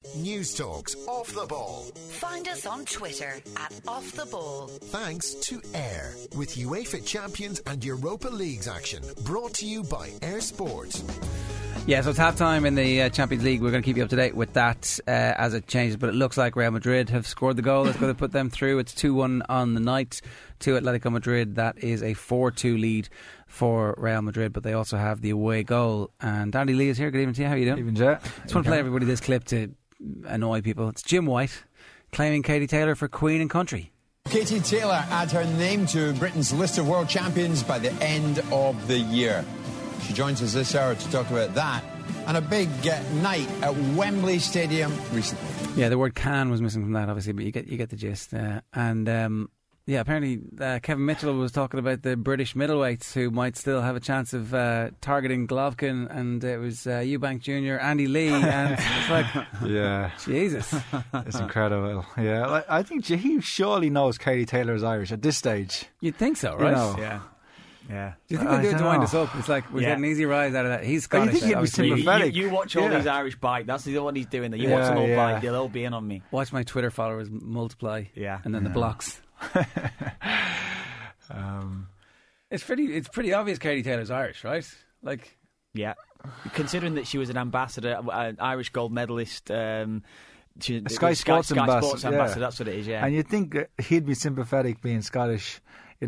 News Talks Off the Ball. Find us on Twitter at Off the Ball. Thanks to Air, with UEFA Champions and Europa Leagues action. Brought to you by Air Sports. Yeah, so it's half-time in the Champions League. We're going to keep you up to date with that as it changes. But it looks like Real Madrid have scored the goal that's going to put them through. It's 2-1 on the night to Atletico Madrid. That is a 4-2 lead for Real Madrid. But they also have the away goal. And Andy Lee is here. Good evening to you. How are you doing? Evening, Jet. Just want to play everybody this clip to annoy people. It's Jim White claiming Katie Taylor for Queen and Country. Katie Taylor adds her name to Britain's list of world champions by the end of the year. She joins us this hour to talk about that and a big night at Wembley Stadium recently. Yeah, the word "can" was missing from that, obviously, but you get the gist. Apparently Kevin Mitchell was talking about the British middleweights who might still have a chance of targeting Golovkin, and it was Eubank Jr., Andy Lee, and it's like, yeah, Jesus, it's incredible. Yeah, I think he surely knows Katie Taylor is Irish at this stage. You'd think so, right? You know. Yeah. Do you think they do it to wind us up? It's like we're getting easy rise out of that. He's Scottish. You think he'd be sympathetic? You watch all these Irish bike. That's the one he's doing. You watch them all bike. They'll all be in on me. Watch my Twitter followers multiply. Yeah, and then the blocks. It's pretty obvious Katie Taylor's Irish, right? Like, yeah. Considering that she was an ambassador, an Irish gold medalist. Sky Sports ambassador. Yeah. That's what it is. Yeah, and you'd think he'd be sympathetic being Scottish,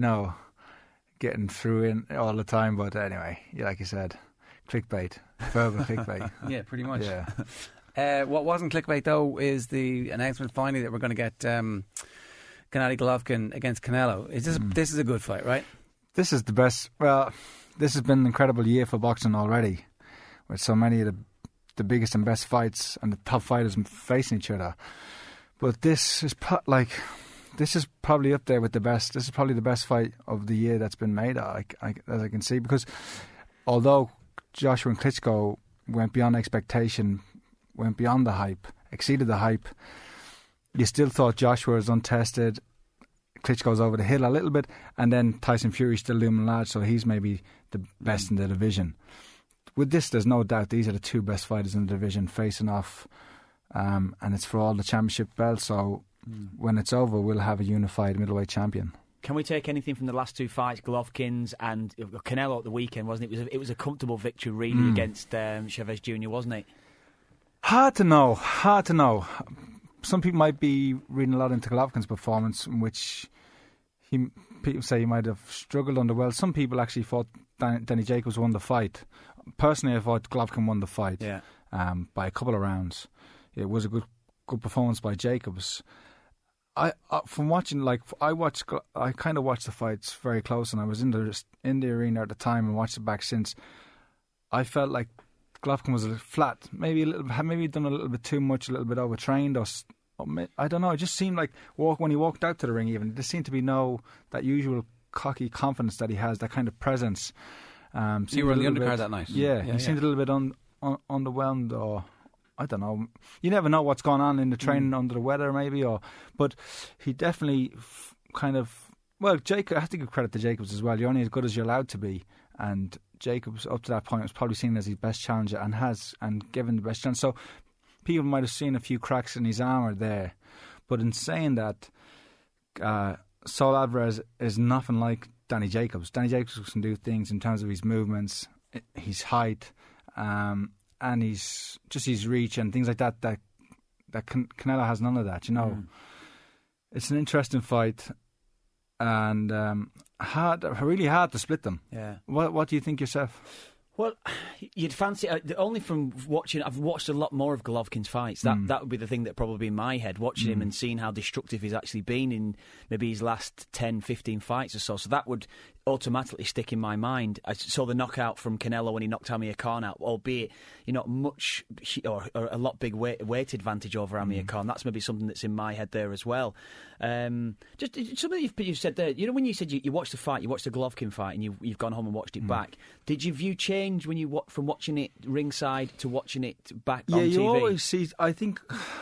getting through in all the time, but anyway, like you said, clickbait, verbal clickbait. Yeah, pretty much. Yeah. What wasn't clickbait though is the announcement finally that we're going to get Gennady Golovkin against Canelo. This is a good fight, right? This is the best. Well, this has been an incredible year for boxing already, with so many of the biggest and best fights and the top fighters facing each other. But this is probably up there with the best. This is probably the best fight of the year that's been made, as I can see, because although Joshua and Klitschko went beyond expectation, went beyond the hype, exceeded the hype, you still thought Joshua was untested, Klitschko's over the hill a little bit, and then Tyson Fury's still looming large, so he's maybe the best in the division. With this, there's no doubt these are the two best fighters in the division facing off, and it's for all the championship belts, so when it's over, we'll have a unified middleweight champion. Can we take anything from the last two fights, Golovkin's and Canelo at the weekend, wasn't it? It was a comfortable victory, really, against Chavez Jr., wasn't it? Hard to know. Some people might be reading a lot into Golovkin's performance, in which people say he might have struggled under. Well, some people actually thought Danny Jacobs won the fight. Personally, I thought Golovkin won the fight by a couple of rounds. It was a good performance by Jacobs. From watching, I kind of watched the fights very close, and I was in the arena at the time and watched it back since. I felt like Golovkin was a little flat, maybe done a little bit too much, a little bit overtrained, or I don't know. It just seemed like when he walked out to the ring, even there seemed to be that usual cocky confidence that he has, that kind of presence. You were on the undercard that night. Yeah, he seemed a little bit underwhelmed, or I don't know. You never know what's going on in the training under the weather, maybe, but he definitely Jacob. I have to give credit to Jacobs as well. You're only as good as you're allowed to be, and Jacobs up to that point was probably seen as his best challenger and given the best chance. So people might have seen a few cracks in his armour there, but in saying that, Saul Alvarez is nothing like Danny Jacobs. Danny Jacobs can do things in terms of his movements, his height, and his reach and things like that. That Canelo has none of that. It's an interesting fight, and really hard to split them. Yeah. What do you think yourself? Well, you'd fancy only from watching. I've watched a lot more of Golovkin's fights. That would be the thing that probably be in my head, watching him and seeing how destructive he's actually been in maybe his last 10, 15 fights or so. So that would automatically stick in my mind. I saw the knockout from Canelo when he knocked Amir Khan out, albeit much or a lot big weight advantage over Amir Khan. That's maybe something that's in my head there as well. Just something you've said there. When you said you watched the fight, you watched the Golovkin fight, and you've gone home and watched it back. Did your view change when you from watching it ringside to watching it back on TV? Yeah, you always see. I think.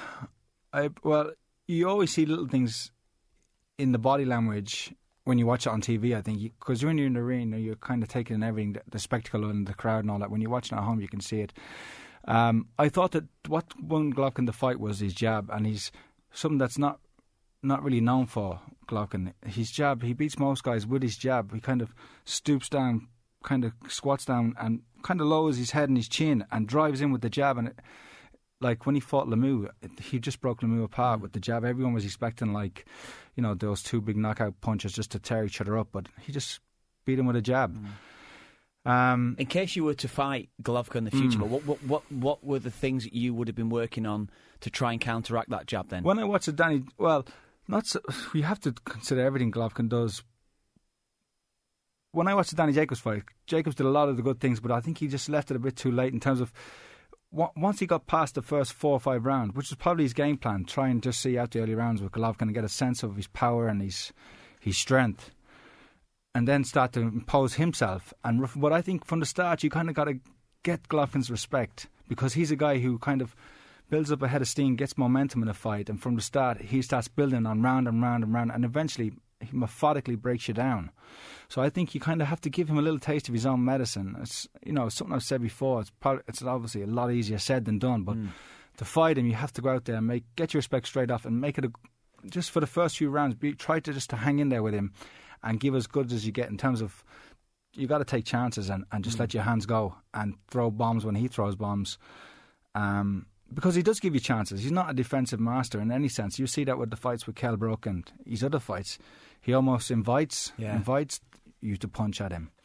You always see little things in the body language when you watch it on TV, I think, because when you're in the arena, you're kind of taking in everything, the spectacle and the crowd and all that. When you're watching at home, you can see it. I thought that what won Golovkin the fight was his jab, and he's something that's not really known for Golovkin. His jab, he beats most guys with his jab. He kind of stoops down, kind of squats down, and kind of lowers his head and his chin and drives in with the jab. And like when he fought Lemieux, he just broke Lemieux apart with the jab. Everyone was expecting those two big knockout punches just to tear each other up, but he just beat him with a jab. In case you were to fight Golovkin in the future, but what were the things that you would have been working on to try and counteract that jab then? When I watched Danny, we have to consider everything Golovkin does. When I watched the Danny Jacobs fight, Jacobs did a lot of the good things, but I think he just left it a bit too late in terms of once he got past the first 4 or 5 rounds, which was probably his game plan, try and just see out the early rounds with Golovkin and get a sense of his power and his strength, and then start to impose himself. But I think from the start, you kind of got to get Golovkin's respect, because he's a guy who kind of builds up a head of steam, gets momentum in a fight, and from the start, he starts building on round and round and round, and eventually he methodically breaks you down. So I think you kind of have to give him a little taste of his own medicine. It's something I've said before. It's obviously a lot easier said than done, but to fight him, you have to go out there and get your respect straight off and make it just for the first few rounds. Try to just to hang in there with him and give as good as you get in terms of you got to take chances and just let your hands go and throw bombs when he throws bombs. Because he does give you chances. He's not a defensive master in any sense. You see that with the fights with Kell Brook and his other fights. He almost invites you to punch at him.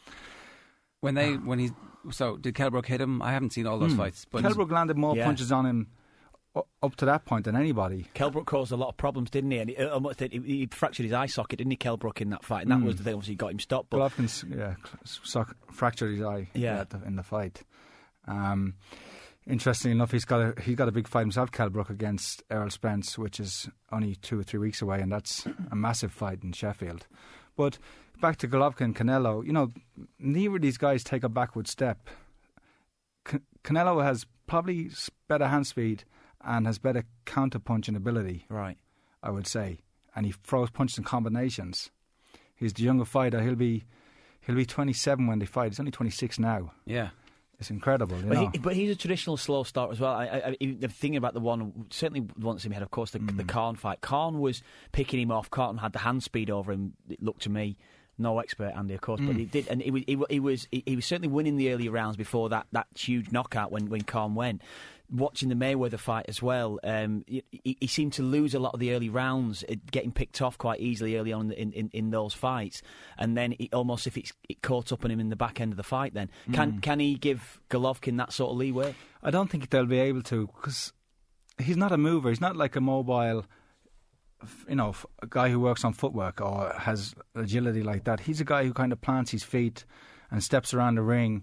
So did Kell Brook hit him? I haven't seen all those fights. But Kell Brook landed more punches on him up to that point than anybody. Kell Brook caused a lot of problems, didn't he? And he fractured his eye socket, didn't he, Kell Brook, in that fight? And that was the thing, obviously, got him stopped. But Golovkin fractured his eye in the fight. Interestingly enough, he's got a big fight himself, Kell Brook, against Errol Spence, which is only 2 or 3 weeks away, and that's a massive fight in Sheffield. But back to Golovkin, Canelo, neither of these guys take a backward step. Canelo has probably better hand speed and has better counter-punching ability, right? I would say, and he throws punches in combinations. He's the younger fighter. He'll be 27 when they fight. He's only 26 now. Yeah. It's incredible, But he's a traditional slow start as well. I'm thinking about the one, certainly once in my head, of course, the Khan fight. Khan was picking him off. Khan had the hand speed over him, it looked to me. No expert, Andy, of course, but he did, and he was certainly winning the early rounds before that huge knockout when Khan went. Watching the Mayweather fight as well, he seemed to lose a lot of the early rounds, getting picked off quite easily early on in those fights, and then it caught up on him in the back end of the fight. Then can he give Golovkin that sort of leeway? I don't think they'll be able to, because he's not a mover. He's not like a mobile, a guy who works on footwork or has agility like that. He's a guy who kind of plants his feet and steps around the ring.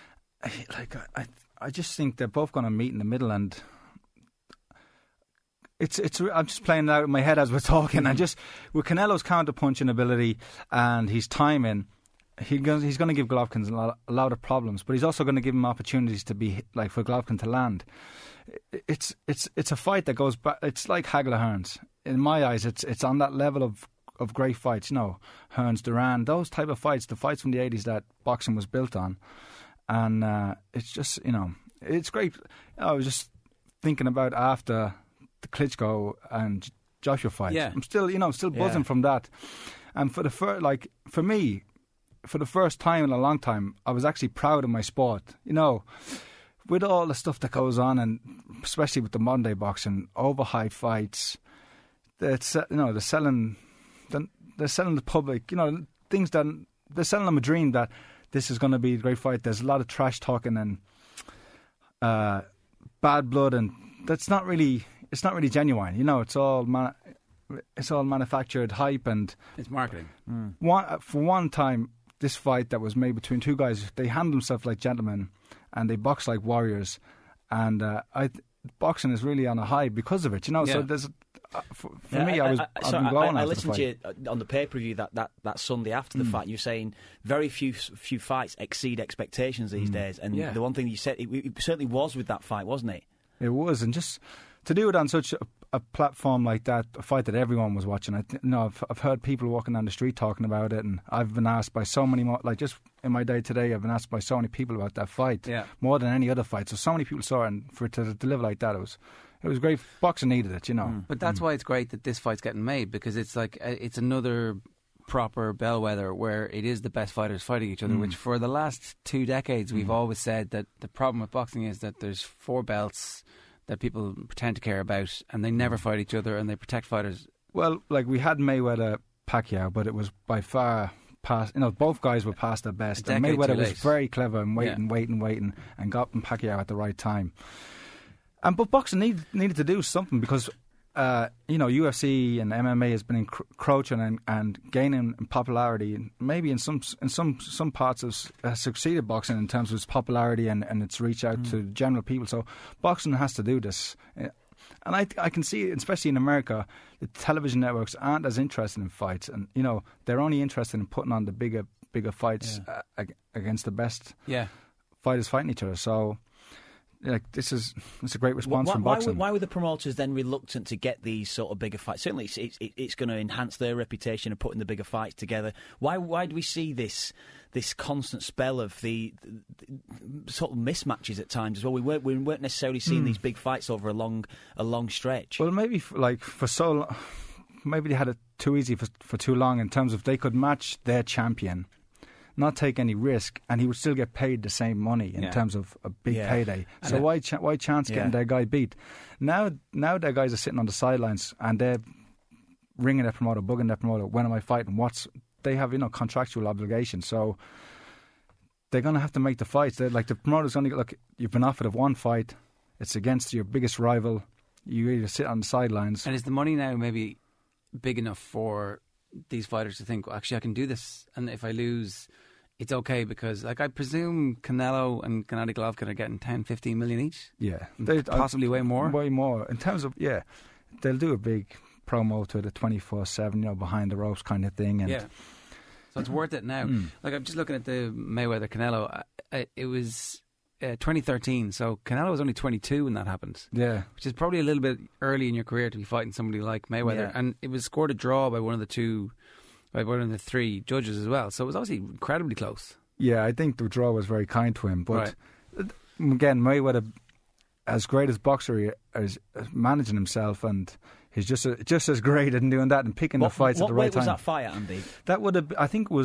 I just think they're both going to meet in the middle, and I'm just playing it out in my head as we're talking. And just with Canelo's counter-punching ability and his timing, he's going to give Golovkin a lot of problems, but he's also going to give him opportunities to be for Golovkin to land. It's a fight that goes back. It's like Hagler Hearns. In my eyes, it's on that level of great fights. Hearns, Duran, those type of fights, the fights from the 80s that boxing was built on. And it's just, it's great. I was just thinking about after the Klitschko and Joshua fight. Yeah. I'm still buzzing from that. And for me, for the first time in a long time, I was actually proud of my sport. With all the stuff that goes on, and especially with the modern day boxing, overhyped fights, they're selling the public, things that they're selling them a dream that this is going to be a great fight. There's a lot of trash talking and bad blood, and it's not really genuine. It's all manufactured hype, and it's marketing. For one time, this fight that was made between two guys, they handled themselves like gentlemen and they box like warriors, and boxing is really on a high because of it. So there's. For me, I've been glowing. I listened to you on the pay-per-view that Sunday after the fight. You're saying very few fights exceed expectations these days, and the one thing you said, it certainly was with that fight, wasn't it? It was, and just to do it on such a platform like that, a fight that everyone was watching. I've heard people walking down the street talking about it, and I've been asked by so many more. Like just in my day today, I've been asked by so many people about that fight, more than any other fight. So many people saw it, and for it to deliver like that, it was great. Boxing needed it, But that's why it's great that this fight's getting made, because it's like it's another proper bellwether where it is the best fighters fighting each other, which for the last 2 decades we've always said that the problem with boxing is that there's 4 belts that people pretend to care about, and they never fight each other, and they protect fighters. Well, like we had Mayweather Pacquiao, but it was by far past. Both guys were past their best. And Mayweather was very clever and waiting, and got Pacquiao at the right time. But boxing needed to do something because UFC and MMA has been encroaching and gaining in popularity, and maybe in some parts have succeeded boxing in terms of its popularity and its reach out to general people. So boxing has to do this. And I can see, especially in America, the television networks aren't as interested in fights, and they're only interested in putting on the bigger fights against the best fighters fighting each other. So it's a great response from boxing. Why were the promoters then reluctant to get these sort of bigger fights? Certainly, it's going to enhance their reputation of putting the bigger fights together. Why do we see this constant spell of the sort of mismatches at times as well? We weren't necessarily seeing these big fights over a long stretch. Well, maybe for so long, maybe they had it too easy for too long in terms of they could match their champion, not take any risk, and he would still get paid the same money in terms of a big payday. So why chance getting their guy beat? Now their guys are sitting on the sidelines and they're ringing their promoter, bugging their promoter. When am I fighting? They have contractual obligations, so they're going to have to make the fights. They're like the promoter's going to look. You've been offered one fight. It's against your biggest rival. You either sit on the sidelines. And is the money now maybe big enough for these fighters to think, well, actually, I can do this, and if I lose, it's okay, because I presume Canelo and Gennady Golovkin are getting 10-15 million each? Yeah. Possibly way more? Way more. In terms of, they'll do a big promo to the 24/7, behind the ropes kind of thing. And so it's worth it now. Like, I'm just looking at the Mayweather-Canelo. It was 2013, so Canelo was only 22 when that happened. Yeah. Which is probably a little bit early in your career to be fighting somebody like Mayweather. Yeah. And it was scored a draw by one of the 3 judges as well. So it was obviously incredibly close. Yeah, I think the draw was very kind to him. But again, Mayweather, as great as boxer as managing himself, and he's just as great at doing that and picking the fights at the right time. What weight was that fight at, Andy? That would have been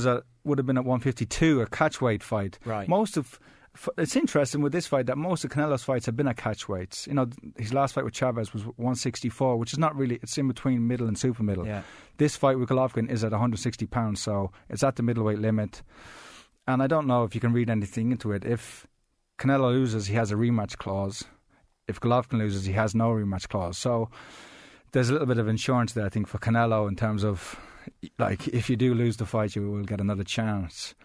at 152, a catchweight fight. Right. It's interesting with this fight that most of Canelo's fights have been at catch weights. His last fight with Chavez was 164, which is not really, it's in between middle and super middle. Yeah. This fight with Golovkin is at 160 pounds, so it's at the middleweight limit. And I don't know if you can read anything into it. If Canelo loses, he has a rematch clause. If Golovkin loses, he has no rematch clause. So there's a little bit of insurance there, I think, for Canelo in terms of, if you do lose the fight, you will get another chance.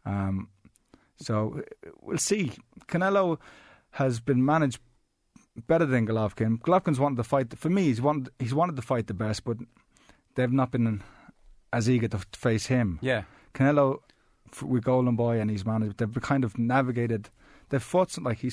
So we'll see. Canelo has been managed better than Golovkin. Golovkin's wanted to fight. For me, he's wanted to fight the best, but they've not been as eager to face him. Yeah. Canelo, with Golden Boy and he's managed, they've kind of navigated. They've fought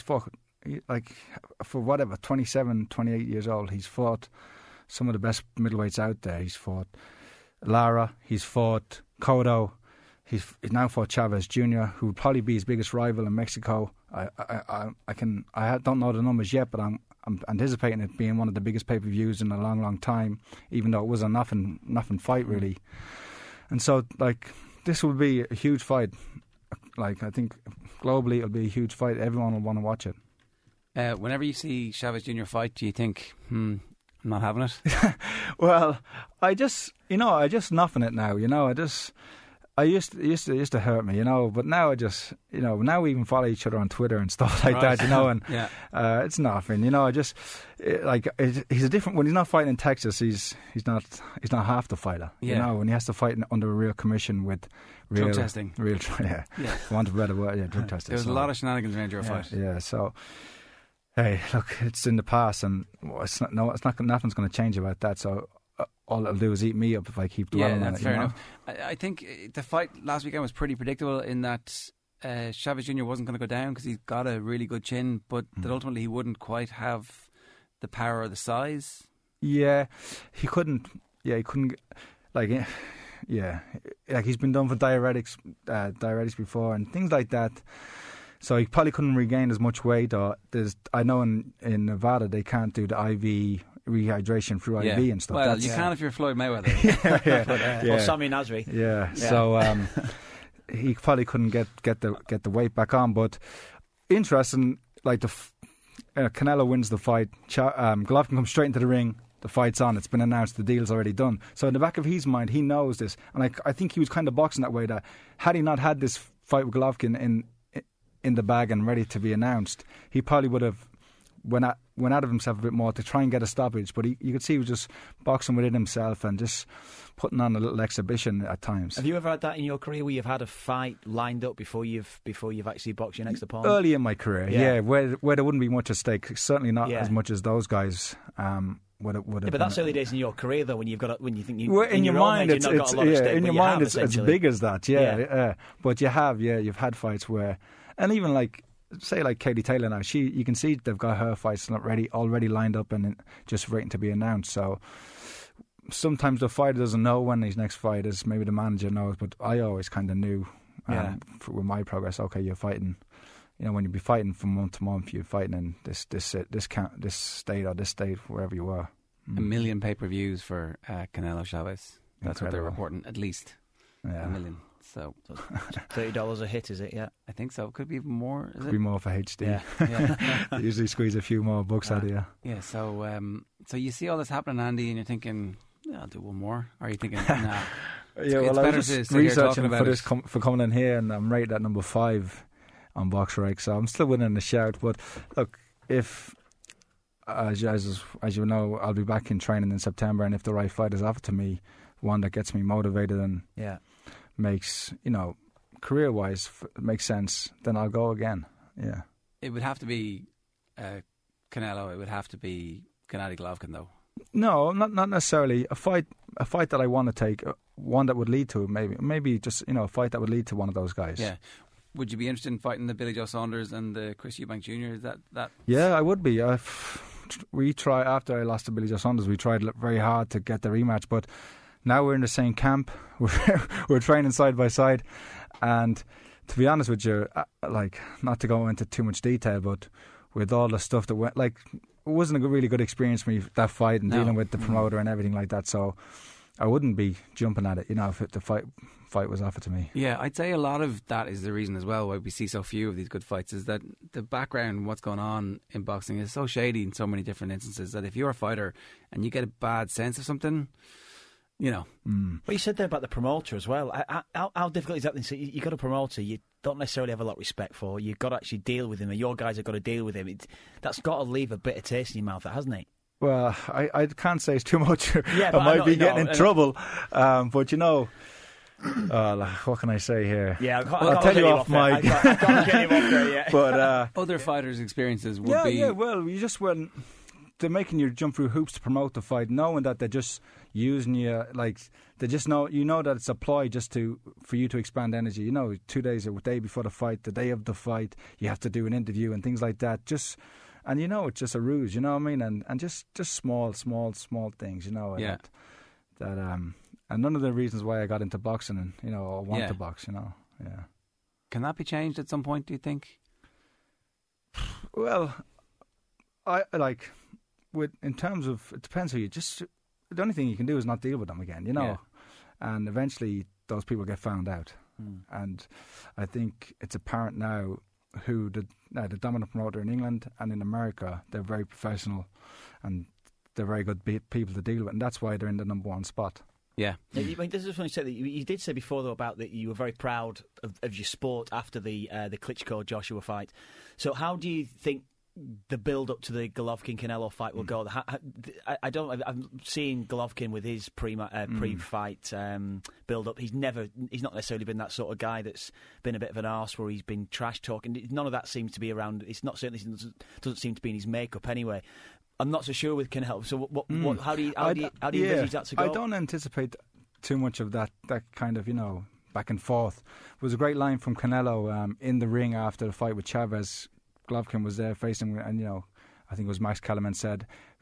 for whatever, 27, 28 years old. He's fought some of the best middleweights out there. He's fought Lara. He's fought Cotto. He's now fought Chavez Jr., who would probably be his biggest rival in Mexico. I don't know the numbers yet, but I'm anticipating it being one of the biggest pay-per-views in a long, long time, even though it was a nothing fight, really. And so, this will be a huge fight. I think globally it'll be a huge fight. Everyone will want to watch it. Whenever you see Chavez Jr. fight, do you think, I'm not having it? Well, I just nothing it now. I used to hurt me, but now I just, now we even follow each other on Twitter and stuff like that, and it's nothing, he's a different, when he's not fighting in Texas, he's not half the fighter, when he has to fight under a real commission with real drug testing, want a better word, drug testing. There was a lot of shenanigans around your fight. Yeah, so hey, look, it's in the past, and nothing's going to change about that. So all it'll do is eat me up if I keep dwelling on it. Fair enough. I think the fight last weekend was pretty predictable in that Chavez Jr. wasn't going to go down because he's got a really good chin, but that ultimately he wouldn't quite have the power or the size? Yeah, he couldn't. Yeah, he couldn't. Like, yeah, like he's been done for diuretics before and things like that. So he probably couldn't regain as much weight. Or I know in Nevada they can't do the IV rehydration through IV and stuff. Well, you can if you're Floyd Mayweather. Or Sami Nasri. Yeah. So he probably couldn't get the weight back on. But interesting, like Canelo wins the fight. Golovkin comes straight into the ring. The fight's on. It's been announced. The deal's already done. So in the back of his mind, he knows this, and I think he was kind of boxing that way. That had he not had this fight with Golovkin in the bag and ready to be announced, he probably would have went out of himself a bit more to try and get a stoppage. But you could see he was just boxing within himself and just putting on a little exhibition at times. Have you ever had that in your career where you've had a fight lined up before you've actually boxed your next opponent? Early in my career, yeah, where there wouldn't be much at stake. Certainly not as much as those guys. Would have but that's early days in your career, though. When you think you, well, in your mind, it's big as that. Yeah. But you've had fights where, and even like Katie Taylor now, you can see they've got her fights already lined up and just waiting to be announced. So sometimes the fighter doesn't know when his next fight is. Maybe the manager knows, but I always kind of knew with my progress. Okay, you're fighting. You know, when you be fighting from month to month, you're fighting in this state or this state, wherever you are. 1 million pay-per-views for Canelo Chavez. That's what they're reporting, at least. Yeah. 1 million. So $30 a hit, is it? Yeah, I think so. Could be even more. Could be more for HD. Yeah. They usually squeeze a few more bucks out of you. Yeah. So you see all this happening, Andy, and you're thinking, I'll do one more. Or are you thinking, nah? Yeah. Well, I was just researching for this for coming in here, and I'm rated at number 5. On BoxRec, so I'm still winning the shout. But look, if as you know, I'll be back in training in September, and if the right fight is offered to me, one that gets me motivated and makes career wise makes sense, then I'll go again. Yeah, it would have to be Canelo. It would have to be Gennady Golovkin, though. No, not necessarily a fight that I want to take, one that would lead to maybe just a fight that would lead to one of those guys. Yeah. Would you be interested in fighting the Billy Joe Saunders and the Chris Eubank Jr.? Is that? Yeah, I would be. After I lost to Billy Joe Saunders, we tried very hard to get the rematch, but now we're in the same camp. We're training side by side, and to be honest with you, not to go into too much detail, but with all the stuff that went, it wasn't a really good experience for me, that fight, and dealing with the promoter and everything like that. So I wouldn't be jumping at it, if the fight was offered to me. Yeah, I'd say a lot of that is the reason as well why we see so few of these good fights, is that the background, what's going on in boxing, is so shady in so many different instances that if you're a fighter and you get a bad sense of something, Well, you said there about the promoter as well. How difficult is that? So you got a promoter you don't necessarily have a lot of respect for. You've got to actually deal with him, or your guys have got to deal with him. That's got to leave a bitter taste in your mouth, hasn't it? Well, I can't say it's too much. I might be getting in trouble. But what can I say here? Yeah, I'll tell you off mic. I can't get him off there yet. But other fighters' experiences would be... Yeah, well, you just went... They're making you jump through hoops to promote the fight, knowing that they're just using you, they just know, that it's a ploy just for you to expand energy. 2 days, a day before the fight, the day of the fight, you have to do an interview and things like that. And it's just a ruse, you know what I mean? And just small things, Yeah. And none of the reasons why I got into boxing and, or want to box, yeah. Can that be changed at some point, do you think? Well, in terms of, it depends who the only thing you can do is not deal with them again, and eventually those people get found out. And I think it's apparent now who the dominant promoter in England and in America, they're very professional and they're very good people to deal with, and that's why they're in the number 1 spot. Yeah. This is funny. You did say before, though, about that you were very proud of your sport after the Klitschko Joshua fight. So how do you think the build up to the Golovkin Canelo fight will go? I'm seeing Golovkin with his pre-fight build up. He's not necessarily been that sort of guy that's been a bit of an arse where he's been trash talking. None of that seems to be around. It's not certainly doesn't seem to be in his makeup anyway. I'm not so sure with Canelo. So how do you envisage that to go? I don't anticipate too much of that kind of back and forth. It was a great line from Canelo in the ring after the fight with Chavez. Golovkin was there facing, and I think it was Max Kellerman said,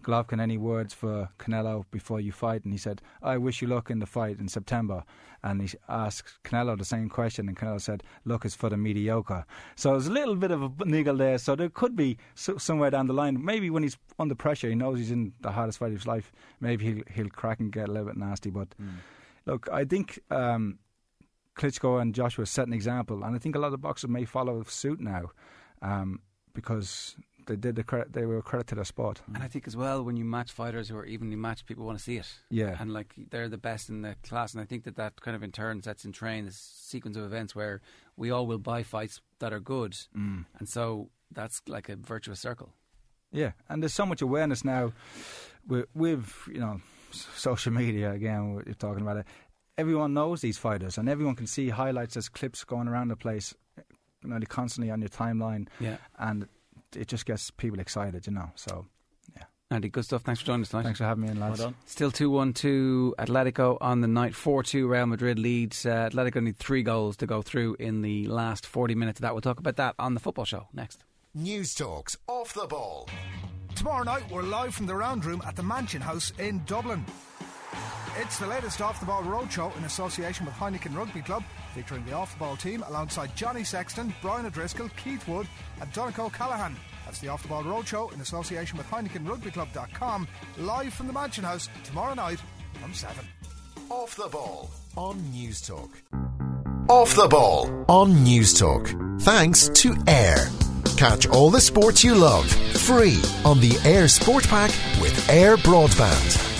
Golovkin any words for Canelo before you fight? And he said, I wish you luck in the fight in September. And he asked Canelo the same question, and Canelo said, luck is for the mediocre. So there's a little bit of a niggle there. So there could be somewhere down the line, maybe when he's under pressure, he knows he's in the hardest fight of his life, maybe he'll crack and get a little bit nasty. But look, I think Klitschko and Joshua set an example, and I think a lot of boxers may follow suit now, because they were a credit to their sport. And I think as well, when you match fighters who are evenly matched, people want to see it. Yeah. And like, they're the best in the class, and I think that kind of in turn sets in train this sequence of events where we all will buy fights that are good, and so that's like a virtuous circle. Yeah, and there's so much awareness now with social media. Again, you're talking about it. Everyone knows these fighters, and everyone can see highlights as clips going around the place, constantly on your timeline. Yeah, and it just gets people excited, So, yeah. Andy, good stuff. Thanks for joining us tonight. Thanks for having me in, lads. Well done. Still 2-1 to Atletico on the night. 4-2 Real Madrid leads. Atletico need 3 goals to go through in the last 40 minutes of that. We'll talk about that on the football show next. News Talks Off the Ball. Tomorrow night we're live from the Round Room at the Mansion House in Dublin. It's the latest Off the Ball roadshow in association with Heineken Rugby Club, featuring the Off the Ball team alongside Johnny Sexton, Brian O'Driscoll, Keith Wood and Donico Callahan. That's the Off the Ball roadshow in association with HeinekenRugbyClub.com, live from the Mansion House tomorrow night from 7. Off the Ball on News Talk. Off the Ball on News Talk. Thanks to Air. Catch all the sports you love free on the Air Sport Pack with Air Broadband.